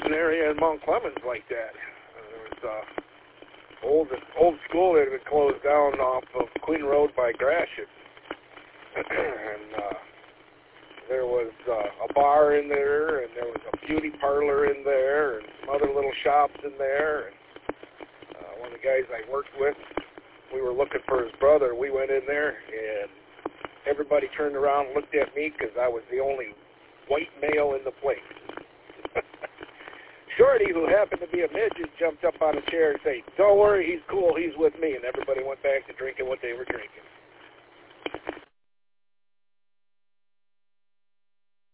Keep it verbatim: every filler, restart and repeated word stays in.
an area in Mount Clemens like that. Uh, there was uh, old old school that had been closed down off of Queen Road by Gratiot. and uh, there was uh, a bar in there, and there was a beauty parlor in there, and some other little shops in there. And uh, one of the guys I worked with, we were looking for his brother. We went in there, and everybody turned around and looked at me because I was the only white male in the place. Shorty, who happened to be a midget, jumped up on a chair and said, "Don't worry, he's cool, he's with me," and everybody went back to drinking what they were drinking.